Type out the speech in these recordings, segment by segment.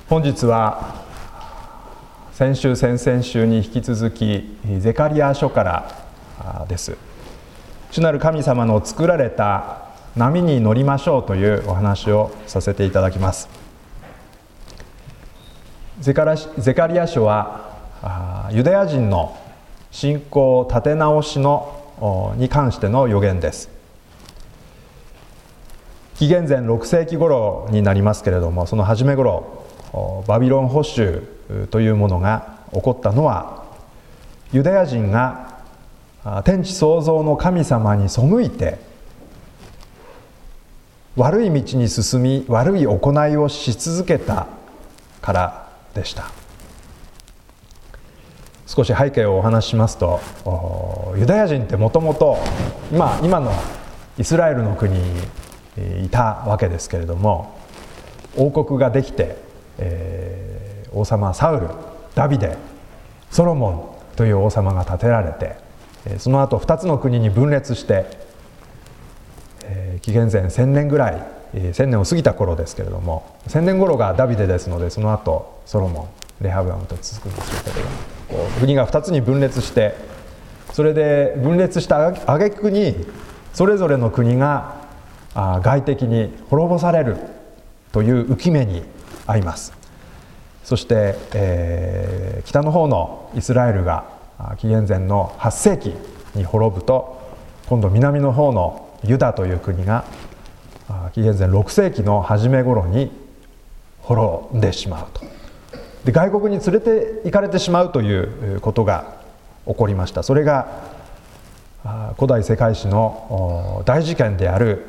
本日は先週先々週に引き続きゼカリヤ書からです。主なる神様の作られた波に乗りましょうというお話をさせていただきます。ゼカリヤ書はユダヤ人の信仰立て直しに関しての預言です。紀元前6世紀頃になりますけれども、その初め頃バビロン捕囚というものが起こったのは、ユダヤ人が天地創造の神様に背いて悪い道に進み、悪い行いをし続けたからでした。少し背景をお話ししますと、ユダヤ人ってもともと今のイスラエルの国にいたわけですけれども、王国ができて、王様サウル、ダビデ、ソロモンという王様が建てられて、その後2つの国に分裂して、紀元前1000年ぐらい、1000年を過ぎた頃ですけれども、1000年頃がダビデですので、その後ソロモン、レハブアムと続くんでしょうけれども、国が2つに分裂して、それで分裂した挙句にそれぞれの国が外敵に滅ぼされるという憂き目に遭います。そして、北の方のイスラエルが紀元前の8世紀に滅ぶと、今度南の方のユダという国が紀元前6世紀の初め頃に滅んでしまうと。で、外国に連れて行かれてしまうということが起こりました。それが古代世界史の大事件である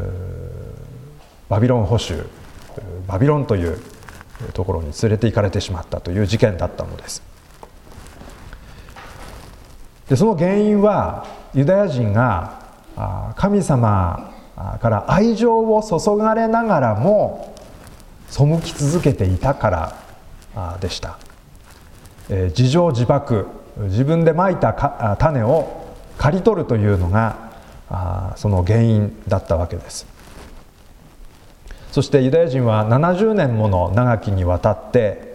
バビロン捕囚、バビロンというところに連れて行かれてしまったという事件だったのです。で、その原因はユダヤ人が神様から愛情を注がれながらも背き続けていたからでした。自縄自縛、自分でまいた種を刈り取るというのがその原因だったわけです。そしてユダヤ人は70年もの長きにわたって、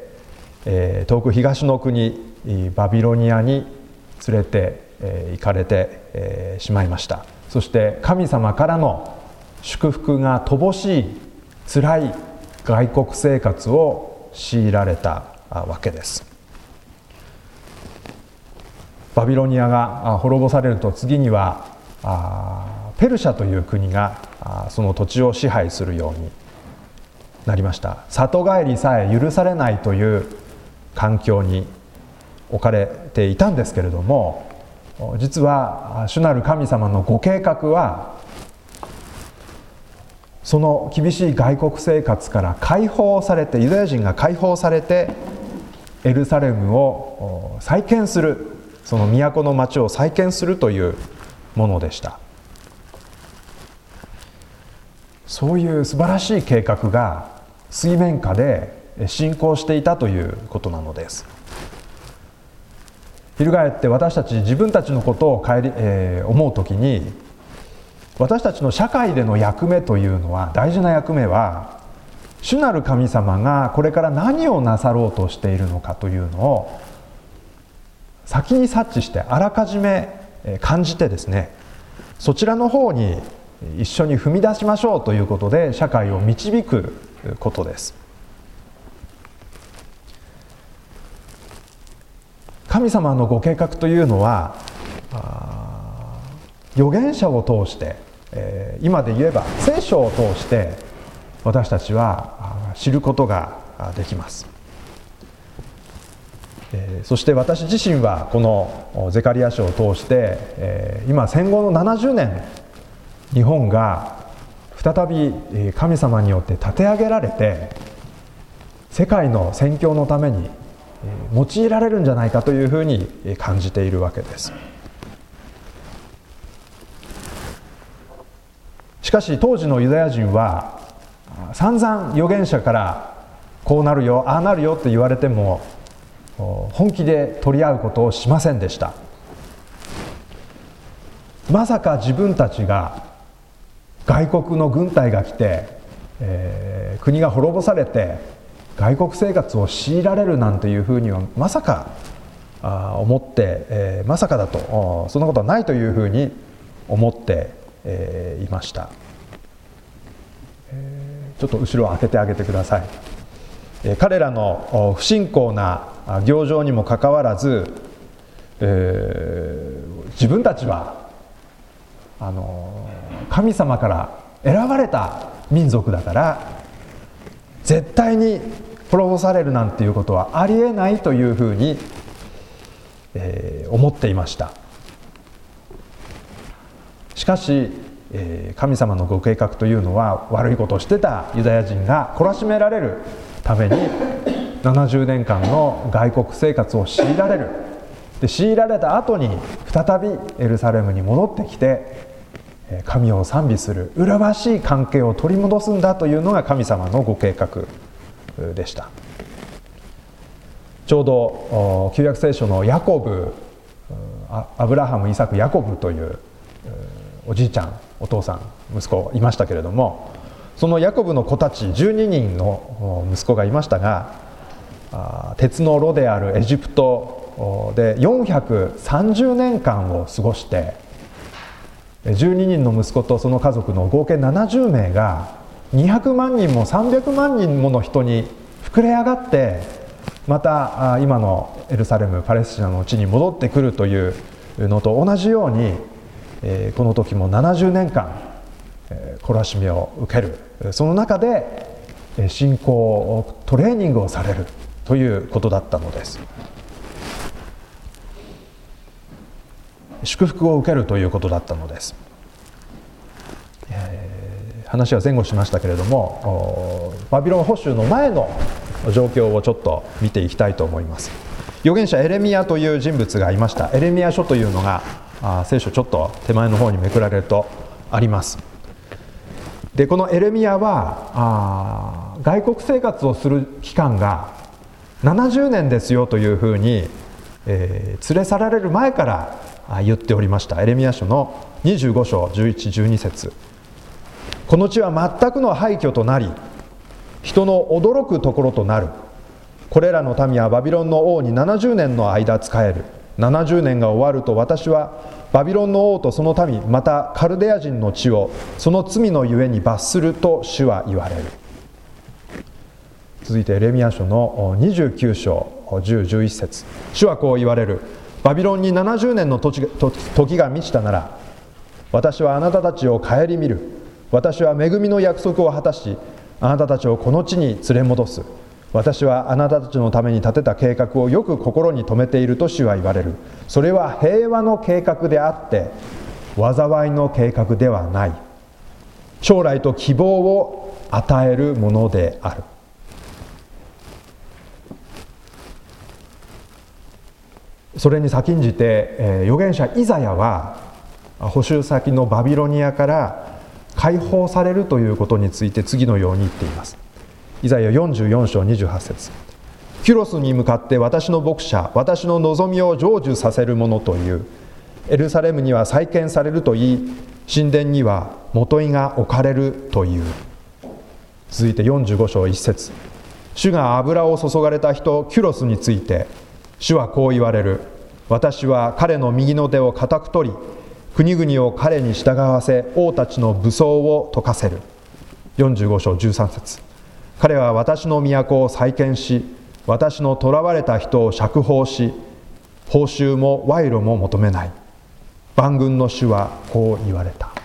遠く東の国バビロニアに連れて行かれてしまいました。そして神様からの祝福が乏しい辛い外国生活を強いられたわけです。バビロニアが滅ぼされると、次にはペルシャという国がその土地を支配するようになりました。里帰りさえ許されないという環境に置かれていたんですけれども、実は主なる神様のご計画は、その厳しい外国生活から解放されて、ユダヤ人が解放されてエルサレムを再建する、その都の町を再建するというものでした。そういう素晴らしい計画が水面下で進行していたということなのです。翻って私たち自分たちのことを思うときに、私たちの社会での役目というのは、大事な役目は、主なる神様がこれから何をなさろうとしているのかというのを先に察知して、あらかじめ感じてですね、そちらの方に一緒に踏み出しましょうということで社会を導くことです。神様のご計画というのは、預言者を通して、今で言えば聖書を通して私たちは知ることができます。そして私自身はこのゼカリヤ書を通して、今戦後の70年、日本が再び神様によって立て上げられて、世界の宣教のために用いられるんじゃないかというふうに感じているわけです。しかし当時のユダヤ人は散々預言者からこうなるよ、ああなるよって言われても本気で取り合うことをしませんでした。まさか自分たちが外国の軍隊が来て、国が滅ぼされて外国生活を強いられるなんていうふうにはまさか思って、まさかだと、そんなことはないというふうに思っていました。ちょっと後ろを開けてあげてください。彼らの不信仰な行情にもかかわらず、自分たちは神様から選ばれた民族だから絶対に滅ぼされるなんていうことはありえないというふうに、思っていました。しかし、神様のご計画というのは、悪いことをしてたユダヤ人が懲らしめられるために70年間の外国生活を強いられる。で、強いられた後に再びエルサレムに戻ってきて神を賛美する麗しい関係を取り戻すんだというのが神様のご計画でした。ちょうど旧約聖書のヤコブ、アブラハム、イサク、ヤコブというおじいちゃん、お父さん、息子いましたけれども、そのヤコブの子たち12人の息子がいましたが、鉄の炉であるエジプトで430年間を過ごして、12人の息子とその家族の合計70名が200万人も300万人もの人に膨れ上がって、また今のエルサレム、パレスチナの地に戻ってくるというのと同じように、この時も70年間懲らしめを受ける。その中で信仰トレーニングをされるということだったのです。祝福を受けるということだったのです。話は前後しましたけれども、バビロン捕囚の前の状況をちょっと見ていきたいと思います。預言者エレミヤという人物がいました。エレミヤ書というのが聖書ちょっと手前の方にめくられるとあります。で、このエレミヤは外国生活をする期間が70年ですよというふうに、連れ去られる前から言っておりました。エレミヤ書の25章11、12節。この地は全くの廃墟となり、人の驚くところとなる。これらの民はバビロンの王に70年の間仕える。70年が終わると私はバビロンの王とその民、またカルデア人の地をその罪のゆえに罰すると主は言われる。続いてエレミヤ書の29章10、11節。主はこう言われる。バビロンに70年の時が満ちたなら、私はあなたたちを顧みる。私は恵みの約束を果たし、あなたたちをこの地に連れ戻す。私はあなたたちのために立てた計画をよく心に留めていると主は言われる。それは平和の計画であって災いの計画ではない。将来と希望を与えるものである。それに先んじて預言者イザヤは捕囚先のバビロニアから解放されるということについて次のように言っています。イザヤ44章28節。キュロスに向かって私の牧者、私の望みを成就させるものという。エルサレムには再建されるといい、神殿には元井が置かれるという。続いて45章1節。主が油を注がれた人キュロスについて、主はこう言われる。私は彼の右の手を固く取り、国々を彼に従わせ、王たちの武装を解かせる。45章13節。彼は私の都を再建し、私の囚われた人を釈放し、報酬も賄賂も求めない。万軍の主はこう言われた。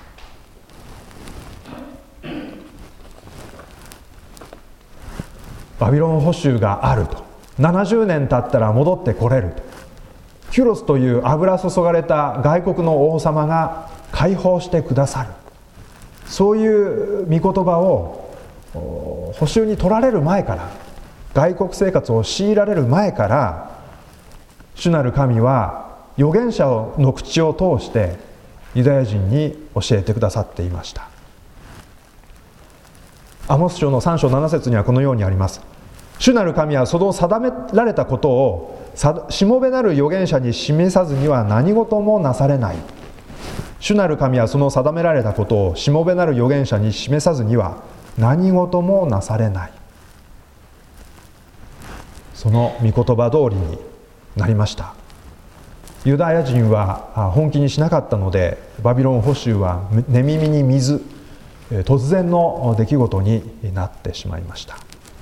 バビロン捕囚があると。70年経ったら戻ってこれると。キュロスという油注がれた外国の王様が解放してくださる。そういう御言葉を捕囚に取られる前から、外国生活を強いられる前から、主なる神は預言者の口を通してユダヤ人に教えてくださっていました。アモス書の3章7節にはこのようにあります。主なる神はその定められたことをしもべなる預言者に示さずには何事もなされない。主なる神はその定められたことをしもべなる預言者に示さずには何事もなされない。 その御言葉通りになりました。ユダヤ人は本気にしなかったので、バビロン捕囚は寝耳に水、突然の出来事になってしまいました。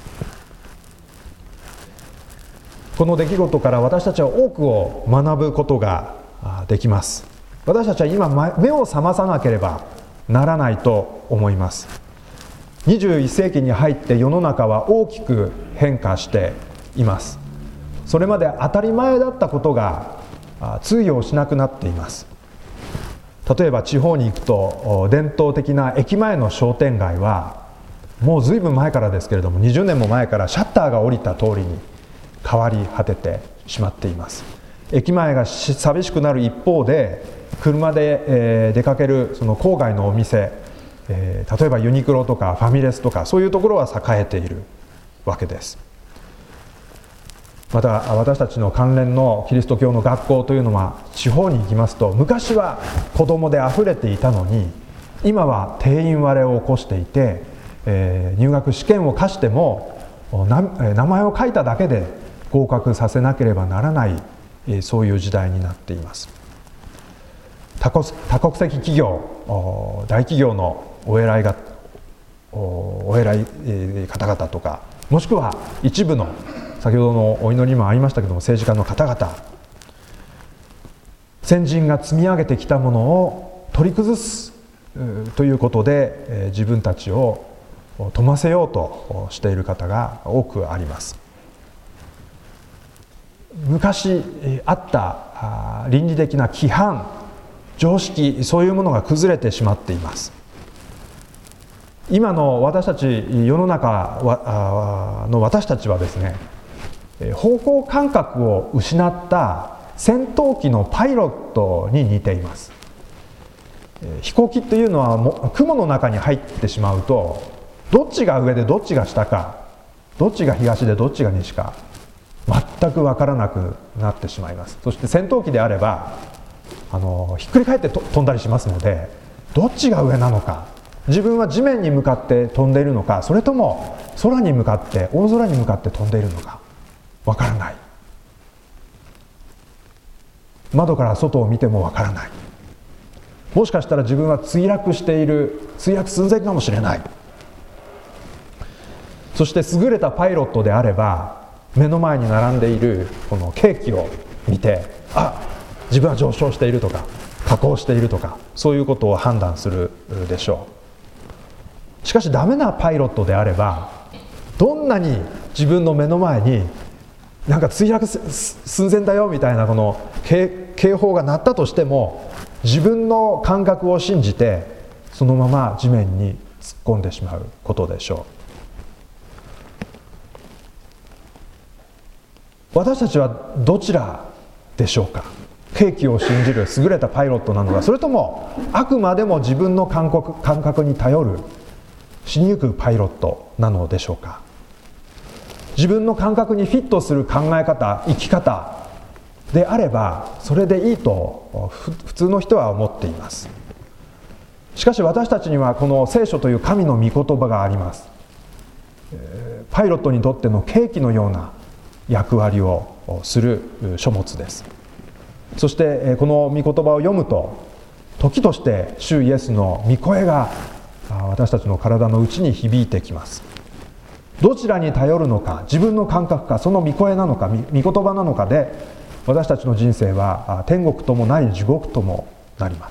この出来事から私たちは多くを学ぶことができます。私たちは今目を覚まさなければならないと思います。21世紀に入って世の中は大きく変化しています。それまで当たり前だったことが通用しなくなっています。例えば地方に行くと伝統的な駅前の商店街はもうずいぶん前からですけれども、20年も前からシャッターが下りた通りに変わり果ててしまっています。駅前が寂しくなる一方で、車で出かけるその郊外のお店、例えばユニクロとかファミレスとか、そういうところは栄えているわけです。また私たちの関連のキリスト教の学校というのは、地方に行きますと昔は子供であふれていたのに、今は定員割れを起こしていて、入学試験を課しても名前を書いただけで合格させなければならない、そういう時代になっています。多国籍企業、大企業のお偉い方々とか、もしくは一部の先ほどのお祈りにもありましたけども、政治家の方々、先人が積み上げてきたものを取り崩すということで、自分たちを富ませようとしている方が多くあります。昔あった倫理的な規範、常識、そういうものが崩れてしまっています。今の私たち、世の中の私たちはですね、方向感覚を失った戦闘機のパイロットに似ています。飛行機というのは雲の中に入ってしまうと、どっちが上でどっちが下か、どっちが東でどっちが西か全く分からなくなってしまいます。そして戦闘機であればひっくり返って飛んだりしますので、どっちが上なのか、自分は地面に向かって飛んでいるのか、それとも空に向かって大空に向かって飛んでいるのか分からない。窓から外を見ても分からない。もしかしたら自分は墜落している、墜落寸前かもしれない。そして優れたパイロットであれば、目の前に並んでいるこのケーキを見て、自分は上昇しているとか下降しているとか、そういうことを判断するでしょう。しかしダメなパイロットであれば、どんなに自分の目の前になんか墜落寸前だよみたいなこの警報が鳴ったとしても、自分の感覚を信じてそのまま地面に突っ込んでしまうことでしょう。私たちはどちらでしょうか。ケーキを信じる優れたパイロットなのか、それともあくまでも自分の感覚に頼る死にゆくパイロットなのでしょうか。自分の感覚にフィットする考え方、生き方であればそれでいいと普通の人は思っています。しかし私たちにはこの聖書という神の御言葉があります。パイロットにとってのケーキのような役割をする書物です。そしてこの御言葉を読むと、時として主イエスの御声が私たちの体の内に響いてきます。どちらに頼るのか、自分の感覚か、その御声なのか、御言葉なのかで、私たちの人生は天国ともなり地獄ともなります。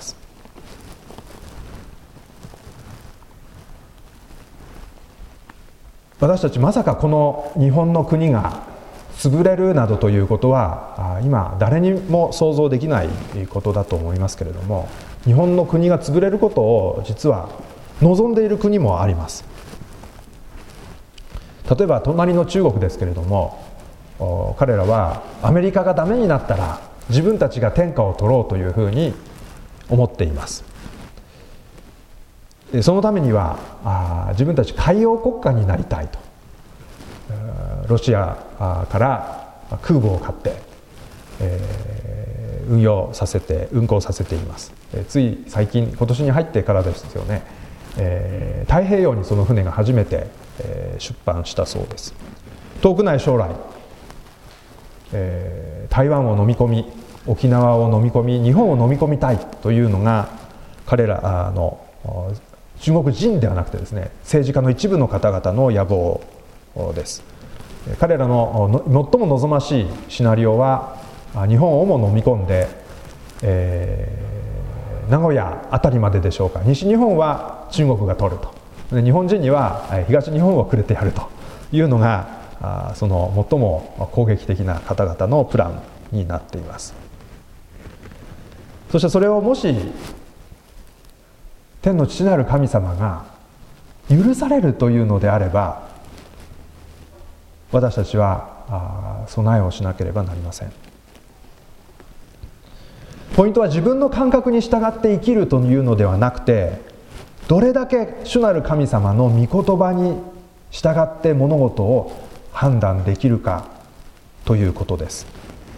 私たちまさかこの日本の国が潰れるなどということは今誰にも想像できないことだと思いますけれども、日本の国が潰れることを実は望んでいる国もあります。例えば隣の中国ですけれども、彼らはアメリカがダメになったら自分たちが天下を取ろうというふうに思っています。そのためには自分たち海洋国家になりたいと、ロシアから空母を買って、運行させています。つい最近、今年に入ってからですよね、太平洋にその船が初めて出版したそうです。遠くない将来、 台湾を飲み込み、沖縄を飲み込み、日本を飲み込みたいというのが彼らの中国人ではなくてですね、政治家の一部の方々の野望です。彼らの最も望ましいシナリオは、日本をも飲み込んで、名古屋あたりまででしょうか、西日本は中国が取ると、日本人には東日本をくれてやるというのがその最も攻撃的な方々のプランになっています。そしてそれをもし天の父なる神様が許されるというのであれば、私たちは備えをしなければなりません。ポイントは自分の感覚に従って生きるというのではなくて、どれだけ主なる神様の御言葉に従って物事を判断できるかということです。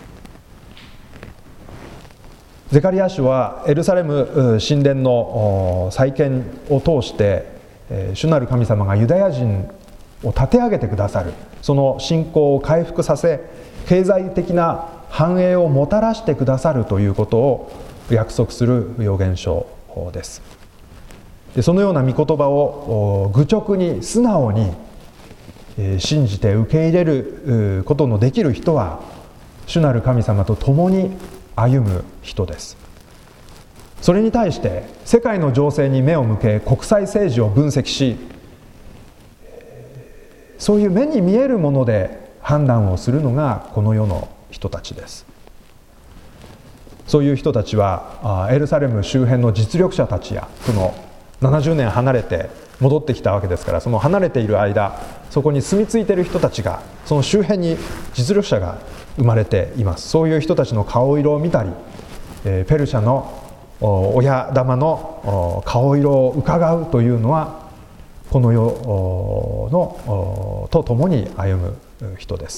ゼカリア書はエルサレム神殿の再建を通して主なる神様がユダヤ人を立て上げてくださる、その信仰を回復させ経済的な繁栄をもたらしてくださるということを約束する預言書です。でそのような御言葉を愚直に素直に信じて受け入れることのできる人は主なる神様と共に歩む人です。それに対して世界の情勢に目を向け、国際政治を分析し、そういう目に見えるもので判断をするのがこの世の人たちです。そういう人たちはエルサレム周辺の実力者たちや、その70年離れて戻ってきたわけですから、その離れている間そこに住み着いている人たちが、その周辺に実力者が生まれています。そういう人たちの顔色を見たり、ペルシャの親玉の顔色を伺うというのはこの世のと共に歩む人です。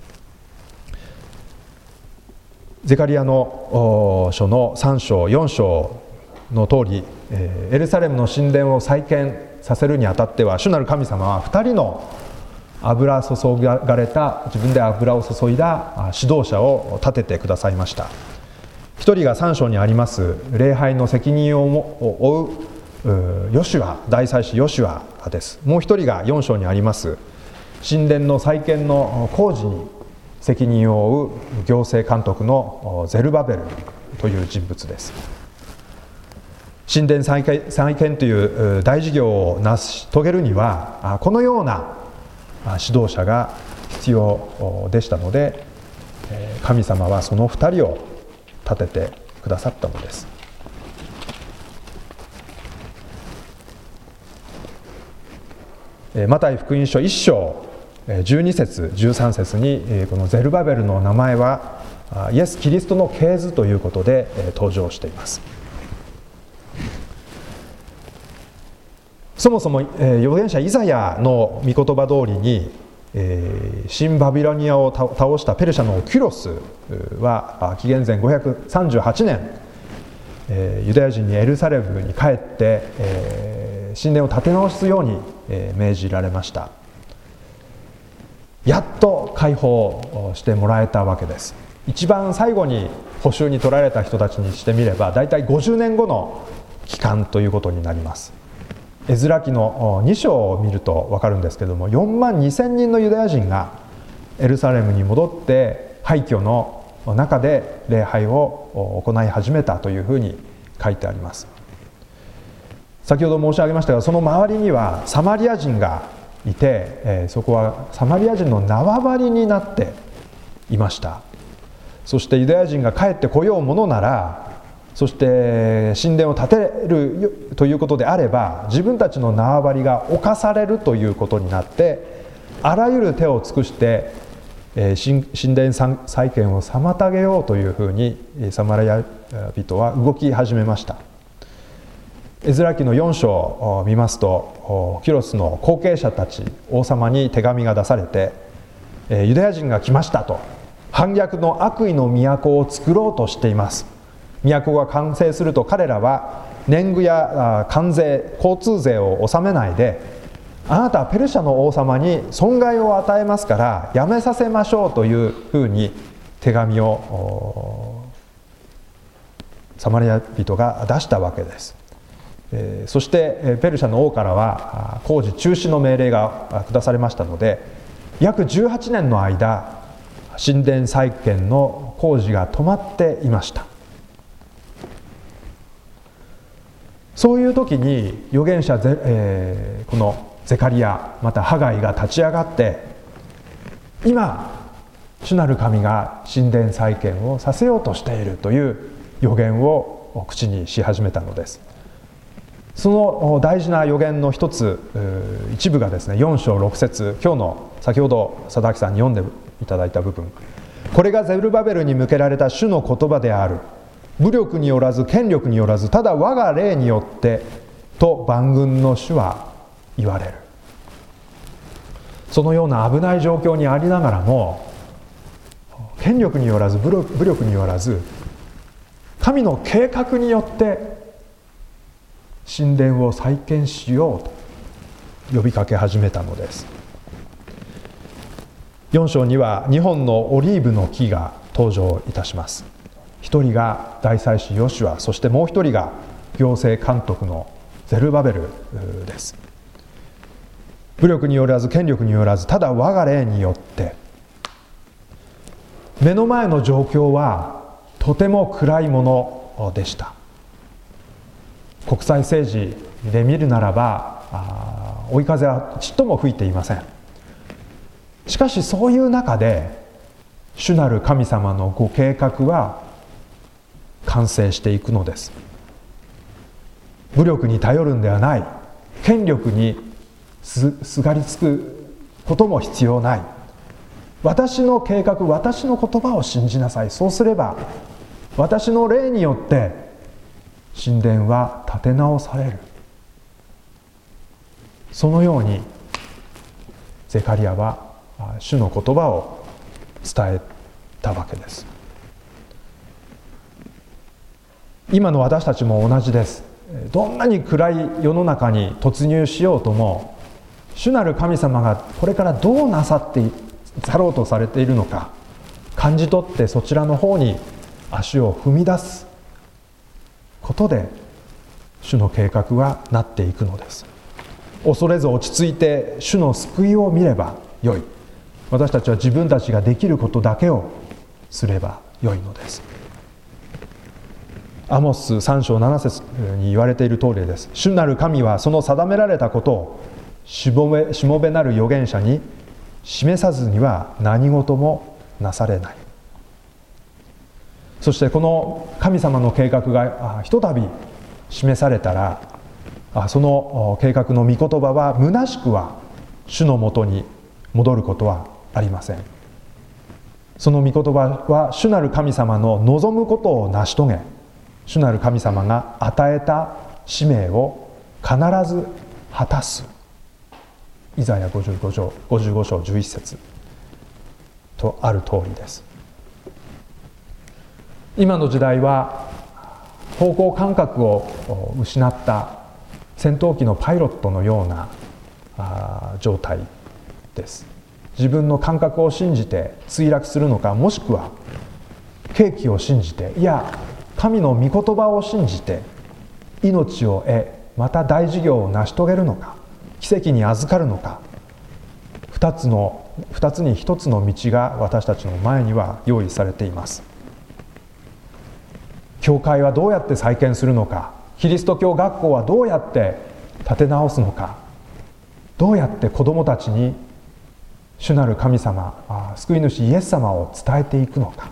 ゼカリアの書の3章4章の通り、エルサレムの神殿を再建させるにあたっては、主なる神様は2人の油注がれた、自分で油を注いだ指導者を立ててくださいました。一人が3章にあります礼拝の責任を負うヨシュア、大祭司ヨシュアです。もう一人が4章にあります神殿の再建の工事に責任を負う行政監督のゼルバベルという人物です。神殿再建という大事業を成し遂げるにはこのような指導者が必要でしたので、神様はその2人を立ててくださったのです。マタイ福音書1章12節13節にこのゼルバベルの名前はイエス・キリストの系図ということで登場しています。そもそも預言者イザヤの御言葉通りに新バビロニアを倒したペルシャのキュロスは紀元前538年ユダヤ人にエルサレムに帰って神殿を建て直すように命じられました。やっと解放してもらえたわけです。一番最後に捕囚に取られた人たちにしてみればだいたい50年後の期間ということになります。エズラ記の2章を見ると分かるんですけれども、4万2千人のユダヤ人がエルサレムに戻って廃墟の中で礼拝を行い始めたというふうに書いてあります。先ほど申し上げましたが、その周りにはサマリア人がいて、そこはサマリア人の縄張りになっていました。そしてユダヤ人が帰ってこようものなら、そして神殿を建てるということであれば、自分たちの縄張りが侵されるということになって、あらゆる手を尽くして神殿再建を妨げようというふうにサマリア人は動き始めました。エズラ記の4章を見ますと、キュロスの後継者たち王様に手紙が出されて、ユダヤ人が来ましたと、反逆の悪意の都を作ろうとしています。都が完成すると彼らは年貢や関税、交通税を納めないであなたはペルシャの王様に損害を与えますからやめさせましょうというふうに手紙をサマリア人が出したわけです。そしてペルシャの王からは工事中止の命令が下されましたので、約18年の間神殿再建の工事が止まっていました。そういう時に預言者このゼカリヤまたハガイが立ち上がって、今主なる神が神殿再建をさせようとしているという預言を口にし始めたのです。その大事な預言の一つ一部がですね、4章6節、今日の先ほど佐々木さんに読んでいただいた部分、これがゼルバベルに向けられた主の言葉である。武力によらず権力によらず、ただ我が霊によってと万軍の主は言われる。そのような危ない状況にありながらも、権力によらず武力によらず神の計画によって神殿を再建しようと呼びかけ始めたのです。4章には2本のオリーブの木が登場いたします。一人が大祭司ヨシュア、そしてもう一人が行政監督のゼルバベルです。武力によらず権力によらず、ただ我が霊によって。目の前の状況はとても暗いものでした。国際政治で見るならば追い風はちっとも吹いていません。しかしそういう中で主なる神様のご計画は完成していくのです。武力に頼るんではない、権力にすがりつくことも必要ない。私の計画、私の言葉を信じなさい。そうすれば私の霊によって神殿は建て直される。そのようにゼカリヤは主の言葉を伝えたわけです。今の私たちも同じです。どんなに暗い世の中に突入しようとも、主なる神様がこれからどうなさって去ろうとされているのか感じ取って、そちらの方に足を踏み出すことで主の計画はなっていくのです。恐れず落ち着いて主の救いを見ればよい。私たちは自分たちができることだけをすればよいのです。アモス3章7節に言われている通りです。主なる神はその定められたことをしもべなる預言者に示さずには何事もなされない。そしてこの神様の計画がひとたび示されたら、その計画の御言葉は虚しくは主のもとに戻ることはありません。その御言葉は主なる神様の望むことを成し遂げ、主なる神様が与えた使命を必ず果たす。イザヤ55章11節とある通りです。今の時代は方向感覚を失った戦闘機のパイロットのような状態です。自分の感覚を信じて墜落するのか、もしくは計器を信じて、いや神の御言葉を信じて命を得、また大事業を成し遂げるのか、奇跡に預かるのか、2つに1つの道が私たちの前には用意されています。教会はどうやって再建するのか、キリスト教学校はどうやって建て直すのか、どうやって子どもたちに主なる神様、救い主イエス様を伝えていくのか、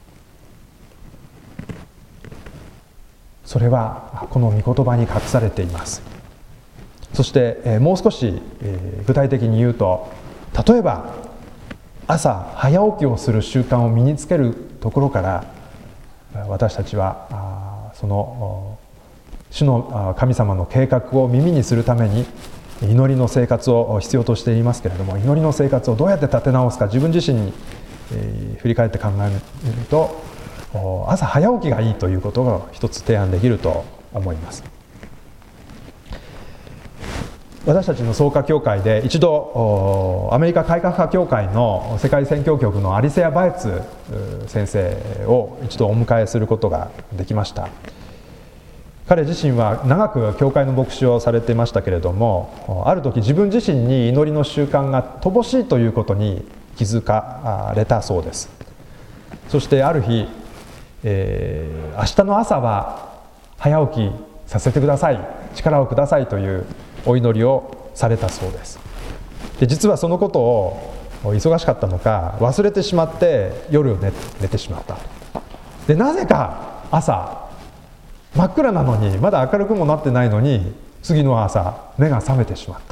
それはこの御言葉に隠されています。そしてもう少し具体的に言うと、例えば朝早起きをする習慣を身につけるところから私たちはその主の神様の計画を耳にするために祈りの生活を必要としていますけれども、祈りの生活をどうやって立て直すか、自分自身に振り返って考えると、朝早起きがいいということが一つ提案できると思います。 私たちの創価協会で一度アメリカ改革派協会の世界宣教局のアリセア・バエツ先生を一度お迎えすることができました。彼自身は長く教会の牧師をされていましたけれども、ある時自分自身に祈りの習慣が乏しいということに気づかれたそうです。そしてある日、明日の朝は早起きさせてください、力をくださいというお祈りをされたそうです。で、実はそのことを忙しかったのか忘れてしまって夜寝てしまった。で、なぜか朝真っ暗なのに、まだ明るくもなってないのに、次の朝目が覚めてしまった。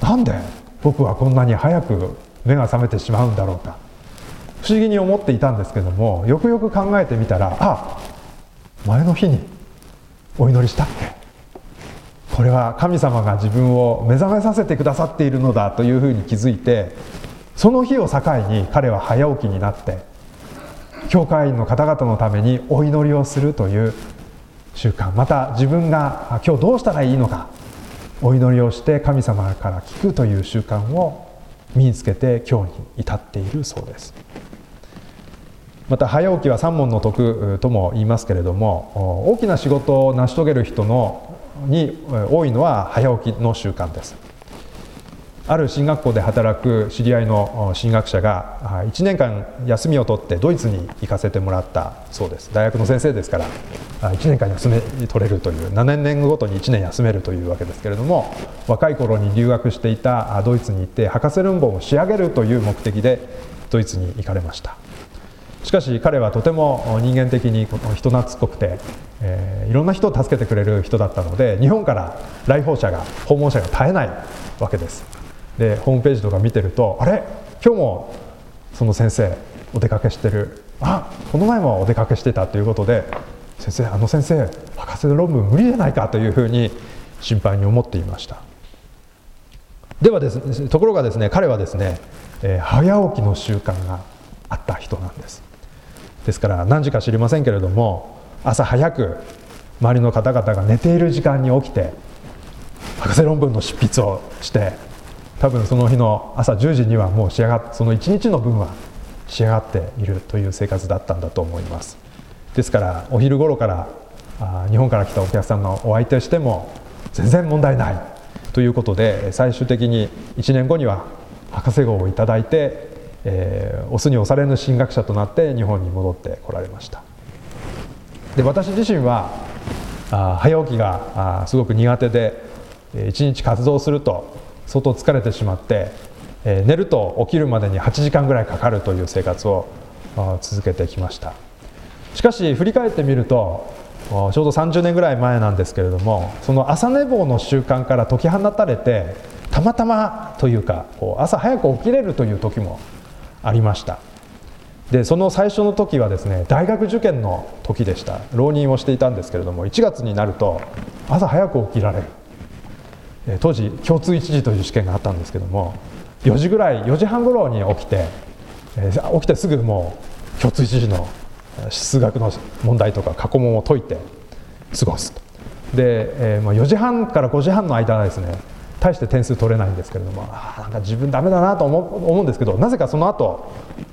なんで僕はこんなに早く目が覚めてしまうんだろうか、不思議に思っていたんですけども、よくよく考えてみたら、前の日にお祈りしたっけ、これは神様が自分を目覚めさせてくださっているのだというふうに気づいて、その日を境に彼は早起きになって教会員の方々のためにお祈りをするという習慣、また自分が今日どうしたらいいのかお祈りをして神様から聞くという習慣を身につけて今日に至っているそうです。また早起きは三文の徳とも言いますけれども、大きな仕事を成し遂げる人に多いのは早起きの習慣です。ある進学校で働く知り合いの進学者が1年間休みを取ってドイツに行かせてもらったそうです。大学の先生ですから1年間取れるという、7年ごとに1年休めるというわけですけれども、若い頃に留学していたドイツに行って博士論文を仕上げるという目的でドイツに行かれました。しかし彼はとても人間的に人懐っこくて、いろんな人を助けてくれる人だったので、日本から来訪者が訪問者が絶えないわけです。で、ホームページとか見てると、あれ今日もその先生お出かけしてる、この前もお出かけしてたということで、先生あの先生博士論文無理じゃないかというふうに心配に思っていました。ではですね、ところがですね、彼はですね、早起きの習慣があった人なんです。ですから何時か知りませんけれども、朝早く周りの方々が寝ている時間に起きて博士論文の執筆をして、多分その日の朝10時にはもうその1日の分は仕上がっているという生活だったんだと思います。ですからお昼頃から日本から来たお客さんのお相手しても全然問題ないということで、最終的に1年後には博士号をいただいて、押すに押されぬ進学者となって日本に戻ってこられました。で、私自身は早起きがすごく苦手で、一日活動すると相当疲れてしまって、寝ると起きるまでに8時間ぐらいかかるという生活を続けてきました。しかし振り返ってみると、ちょうど30年ぐらい前なんですけれども、その朝寝坊の習慣から解き放たれて、たまたまというか朝早く起きれるという時もありました。で、その最初の時はですね、大学受験の時でした。浪人をしていたんですけれども、1月になると朝早く起きられる。当時共通一次という試験があったんですけども、4時半頃に起きてすぐもう共通一次の数学の問題とか過去問を解いて過ごすと。で、4時半から5時半の間はですね、大して点数取れないんですけれども、なんか自分ダメだなと思うんですけど、なぜかその後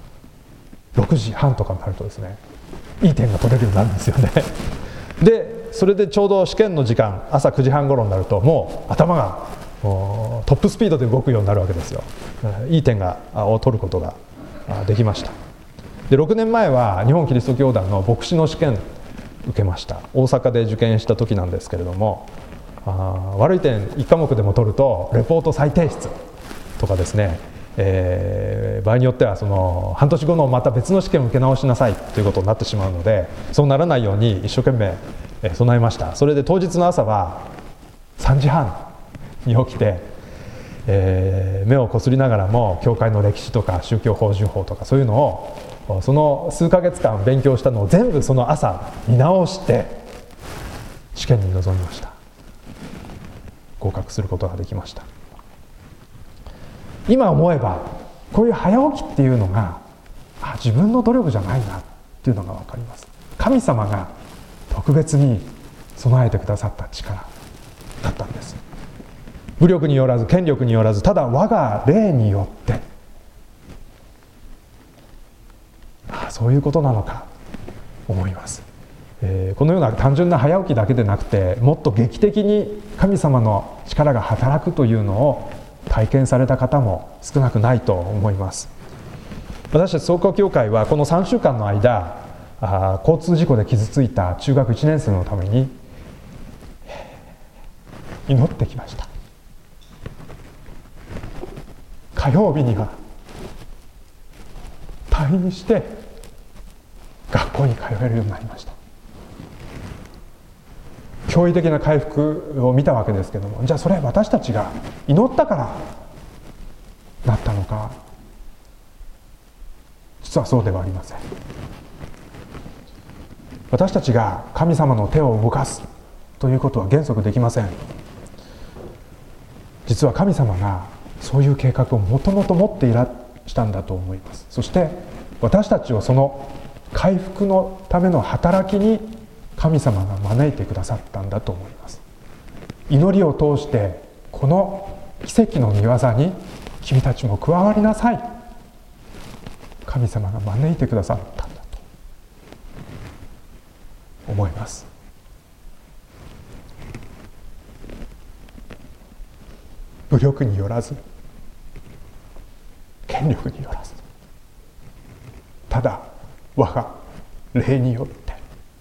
6時半とかになるとですね、いい点が取れるようになるんですよね。で、それでちょうど試験の時間、朝9時半頃になると、もう頭がトップスピードで動くようになるわけですよ。いい点を取ることができました。で、6年前は日本キリスト教団の牧師の試験受けました。大阪で受験した時なんですけれども、悪い点1科目でも取るとレポート再提出とかですね、場合によってはその半年後のまた別の試験を受け直しなさいということになってしまうので、そうならないように一生懸命備えました。それで当日の朝は3時半に起きて、目をこすりながらも教会の歴史とか宗教法人法とかそういうのをその数ヶ月間勉強したのを全部その朝見直して試験に臨みました。合格することができました。今思えばこういう早起きっていうのが自分の努力じゃないなっていうのが分かります。神様が特別に備えてくださった力だったんです。 武力によらず権力によらず、ただ我が霊によって、そういうことなのか思います。このような単純な早起きだけでなくて、もっと劇的に神様の力が働くというのを体験された方も少なくないと思います。私たち創価教会はこの3週間の間、交通事故で傷ついた中学1年生のために祈ってきました。火曜日には退院して学校に通えるようになりました。驚異的な回復を見たわけですけども、じゃあそれは私たちが祈ったからなったのか、実はそうではありません。私たちが神様の手を動かすということは原則できません。実は神様がそういう計画をもともと持っていらしたんだと思います。そして私たちをその回復のための働きに神様が招いてくださったんだと思います。祈りを通してこの奇跡の御業に君たちも加わりなさい、神様が招いてくださったんだと思います。武力によらず権力によらず、ただ我が霊によって。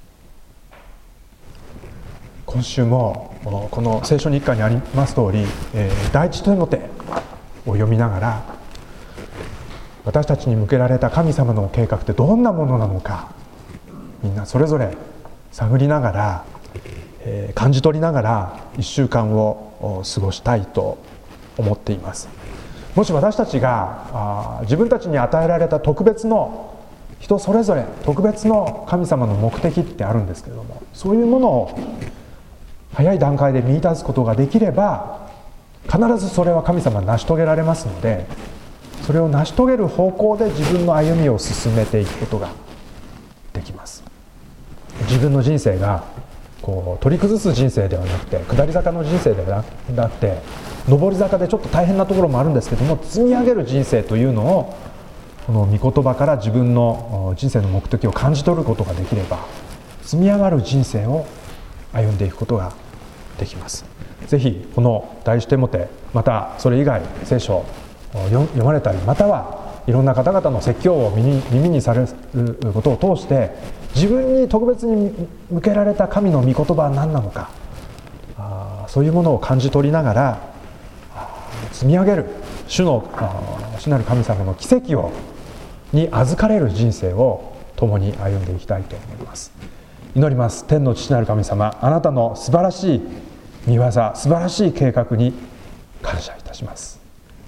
今週もこの聖書日課にあります通り、第一テモテを読みながら、私たちに向けられた神様の計画ってどんなものなのか、みんなそれぞれ探りながら、感じ取りながら1週間を過ごしたいと思っています。もし私たちが自分たちに与えられた特別の、人それぞれ特別の神様の目的ってあるんですけれども、そういうものを早い段階で見出すことができれば、必ずそれは神様が成し遂げられますので、それを成し遂げる方向で自分の歩みを進めていくことができます。自分の人生が取り崩す人生ではなくて、下り坂の人生ではなくて、上り坂でちょっと大変なところもあるんですけども、積み上げる人生というのをこの御言葉から自分の人生の目的を感じ取ることができれば、積み上がる人生を歩んでいくことができます。ぜひこの第一テモテ、またそれ以外聖書を読まれたり、またはいろんな方々の説教を耳にされることを通して、自分に特別に向けられた神の御言葉は何なのか、そういうものを感じ取りながら積み上げる主なる神様の奇跡に預かれる人生を共に歩んでいきたいと思います。祈ります。天の父なる神様、あなたの素晴らしい御業、素晴らしい計画に感謝いたします。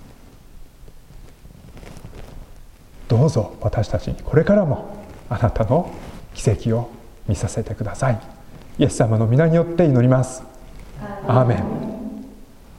どうぞ私たちにこれからもあなたの奇跡を見させてください。イエス様の皆によって祈ります。アーメン。